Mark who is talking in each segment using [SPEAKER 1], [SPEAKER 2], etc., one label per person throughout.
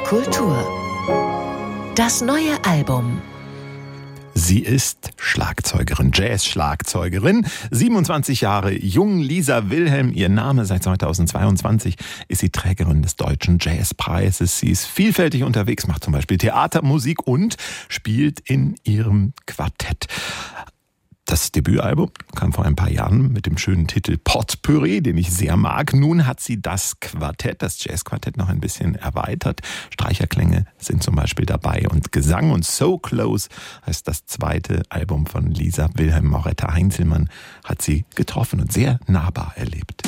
[SPEAKER 1] Kultur. Das neue Album.
[SPEAKER 2] Sie ist Schlagzeugerin, Jazz-Schlagzeugerin, 27 Jahre jung, Lisa Wilhelm, ihr Name. Seit 2022 ist sie Trägerin des Deutschen Jazzpreises. Sie ist vielfältig unterwegs, macht zum Beispiel Theatermusik und spielt in ihrem Quartett. Das Debütalbum kam vor ein paar Jahren mit dem schönen Titel Potpourri, den ich sehr mag. Nun hat sie das Quartett, das Jazzquartett, noch ein bisschen erweitert. Streicherklänge sind zum Beispiel dabei und Gesang. Und So Close heißt das zweite Album von Lisa Wilhelm. Mauretta Heinzelmann hat sie getroffen und sehr nahbar erlebt.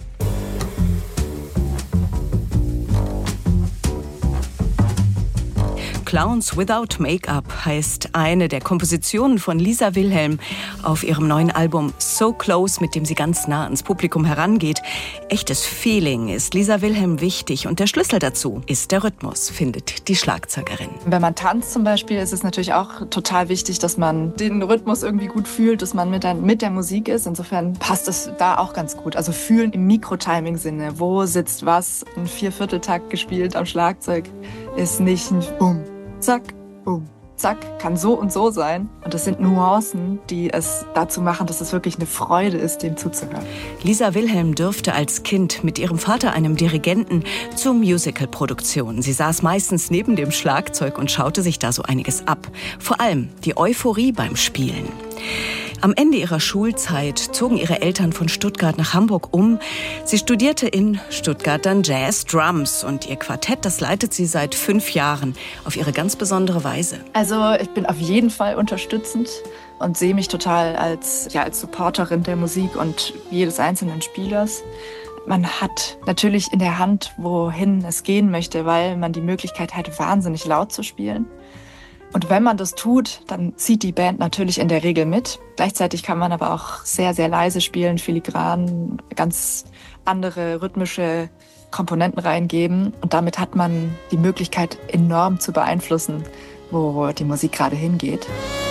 [SPEAKER 3] Clowns Without Make-up heißt eine der Kompositionen von Lisa Wilhelm auf ihrem neuen Album So Close, mit dem sie ganz nah ans Publikum herangeht. Echtes Feeling ist Lisa Wilhelm wichtig und der Schlüssel dazu ist der Rhythmus, findet die Schlagzeugerin.
[SPEAKER 4] Wenn man tanzt zum Beispiel, ist es natürlich auch total wichtig, dass man den Rhythmus irgendwie gut fühlt, dass man mit der Musik ist. Insofern passt es da auch ganz gut. Also fühlen im Mikrotiming-Sinne. Wo sitzt was? Ein Viervierteltakt gespielt am Schlagzeug ist nicht ein Bum, zack, boom, zack, kann so und so sein. Und das sind Nuancen, die es dazu machen, dass es wirklich eine Freude ist, dem zuzuhören.
[SPEAKER 3] Lisa Wilhelm dürfte als Kind mit ihrem Vater, einem Dirigenten, zur Musicalproduktion. Sie saß meistens neben dem Schlagzeug und schaute sich da so einiges ab. Vor allem die Euphorie beim Spielen. Am Ende ihrer Schulzeit zogen ihre Eltern von Stuttgart nach Hamburg um. Sie studierte in Stuttgart dann Jazz, Drums und ihr Quartett, das leitet sie seit 5 Jahren auf ihre ganz besondere Weise.
[SPEAKER 4] Also ich bin auf jeden Fall unterstützend und sehe mich total als Supporterin der Musik und jedes einzelnen Spielers. Man hat natürlich in der Hand, wohin es gehen möchte, weil man die Möglichkeit hat, wahnsinnig laut zu spielen. Und wenn man das tut, dann zieht die Band natürlich in der Regel mit. Gleichzeitig kann man aber auch sehr, sehr leise spielen, filigran, ganz andere rhythmische Komponenten reingeben. Und damit hat man die Möglichkeit, enorm zu beeinflussen, wo die Musik gerade hingeht.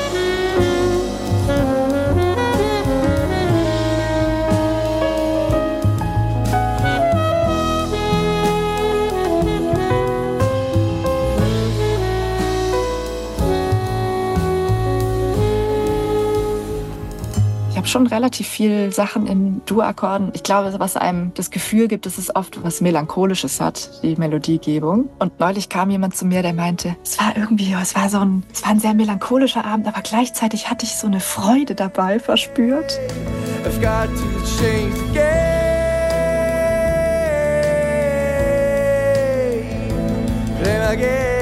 [SPEAKER 4] Ich habe schon relativ viel Sachen in Dur-Akkorden. Ich glaube, was einem das Gefühl gibt, dass es oft was Melancholisches hat, die Melodiegebung. Und neulich kam jemand zu mir, der meinte, es war ein sehr melancholischer Abend, aber gleichzeitig hatte ich so eine Freude dabei verspürt. I've got to change the game. Play my game.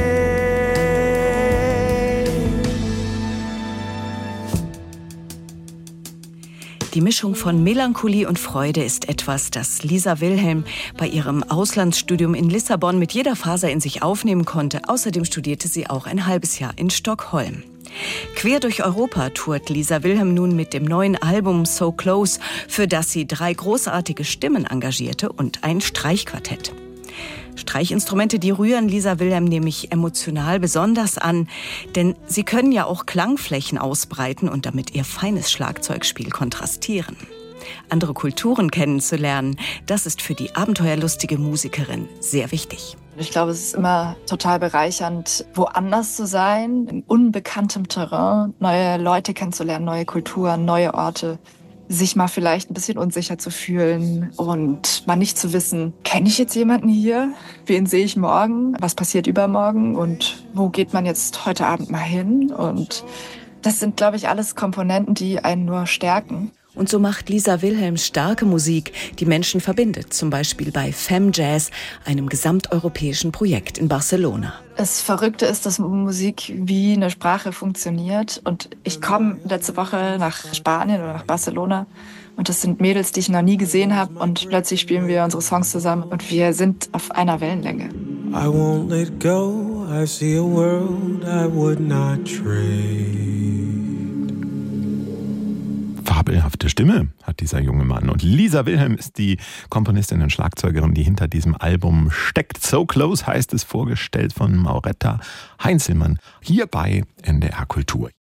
[SPEAKER 3] Die Mischung von Melancholie und Freude ist etwas, das Lisa Wilhelm bei ihrem Auslandsstudium in Lissabon mit jeder Faser in sich aufnehmen konnte. Außerdem studierte sie auch ein halbes Jahr in Stockholm. Quer durch Europa tourt Lisa Wilhelm nun mit dem neuen Album So Close, für das sie 3 großartige Stimmen engagierte und ein Streichquartett. Streichinstrumente, die rühren Lisa Wilhelm nämlich emotional besonders an, denn sie können ja auch Klangflächen ausbreiten und damit ihr feines Schlagzeugspiel kontrastieren. Andere Kulturen kennenzulernen, das ist für die abenteuerlustige Musikerin sehr wichtig.
[SPEAKER 4] Ich glaube, es ist immer total bereichernd, woanders zu sein, in unbekanntem Terrain, neue Leute kennenzulernen, neue Kulturen, neue Orte. Sich mal vielleicht ein bisschen unsicher zu fühlen und mal nicht zu wissen, kenne ich jetzt jemanden hier? Wen sehe ich morgen? Was passiert übermorgen? Und wo geht man jetzt heute Abend mal hin? Und das sind, glaube ich, alles Komponenten, die einen nur stärken.
[SPEAKER 3] Und so macht Lisa Wilhelm starke Musik, die Menschen verbindet. Zum Beispiel bei Femme Jazz, einem gesamteuropäischen Projekt in Barcelona.
[SPEAKER 4] Das Verrückte ist, dass Musik wie eine Sprache funktioniert. Und ich komme letzte Woche nach Spanien oder nach Barcelona. Und das sind Mädels, die ich noch nie gesehen habe. Und plötzlich spielen wir unsere Songs zusammen. Und wir sind auf einer Wellenlänge.
[SPEAKER 5] I won't let go. I see a world I would not trade.
[SPEAKER 2] Fabelhafte Stimme hat dieser junge Mann. Und Lisa Wilhelm ist die Komponistin und Schlagzeugerin, die hinter diesem Album steckt. So Close heißt es, vorgestellt von Mauretta Heinzelmann. Hier bei NDR Kultur.